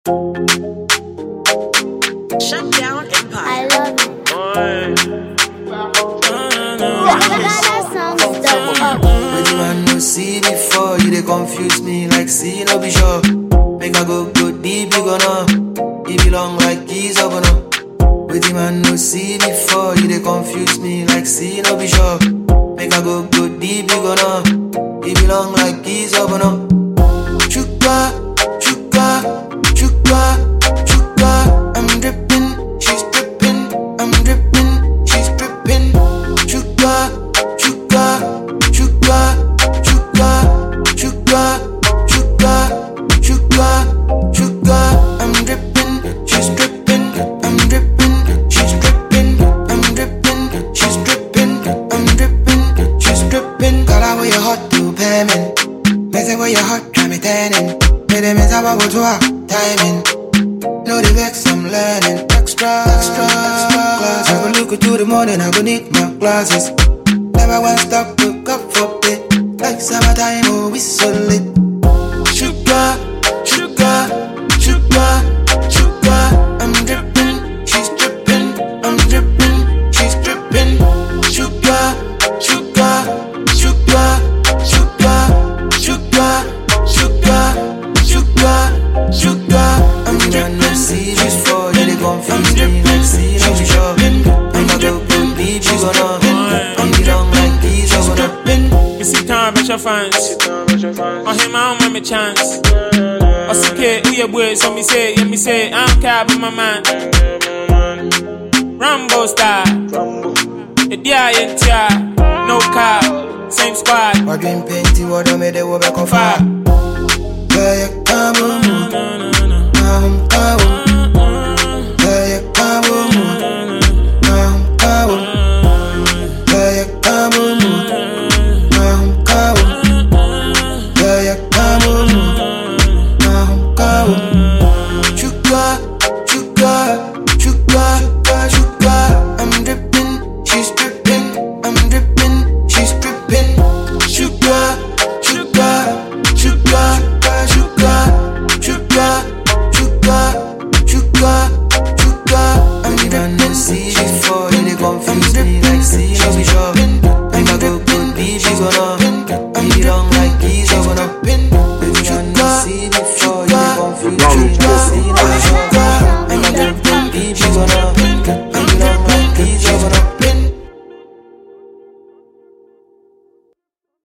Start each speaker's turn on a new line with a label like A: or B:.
A: Shut down Empire.
B: I love it.
C: When you man no see before, you they confuse me like see no be sure. Make I go deep, you gonna. It belong like keys up no. With you man no see before, you they confuse me like see no be sure. Make I go deep, you gonna. It belong like keys up no. Chuka, chuka, chuka, chuka. I'm dripping, she's dripping. I'm dripping, she's dripping. Chuka, chuka, chuka, chuka, chuka, chuka, chuka, chuka. I'm dripping, she's dripping. I'm dripping, she's dripping. I'm dripping, she's dripping. I'm dripping, she's dripping. Girl, I wear your hot to payment. Me say where your hot, try me turning. Me dem is about to a timing. No the vex, I'm learning. Extra class. I go look into the morning, I go need my glasses. Never one stop, look up for it. Like summertime, oh we so lit. Sugar, sugar, sugar, sugar. I'm dripping, she's dripping. I'm dripping, she's dripping. Sugar, sugar, sugar, sugar, sugar, sugar, sugar, sugar. I'm dripping, see before you they confuse me like see no be sure. I'm a go deep, you gonna. I'm down like these, I'm gonna.
D: You see time at your fans. On him, I don't want me chance. I see kid, who your boy, so me say, I'm cab with my man. Rambo style. The D.I.N.T.I. No car, same squad.
C: My dream painting, what I made it over back on fire. Yeah, you come on, I'm coming. Yeah, you come on, I'm coming. Yeah, you come on, I'm coming. Yeah, you come on, I'm coming. Chuka, chuka, chuka, chuka. I'm dripping, she's dripping. I'm dripping, she's dripping. Sugar, sugar, sugar, sugar, sugar, sugar, sugar, sugar. I'm dripping, see before you they confuse me like see no be sure. I'm a go deep, she's gonna. I'm down like keys, I'm gonna. Sugar, see before.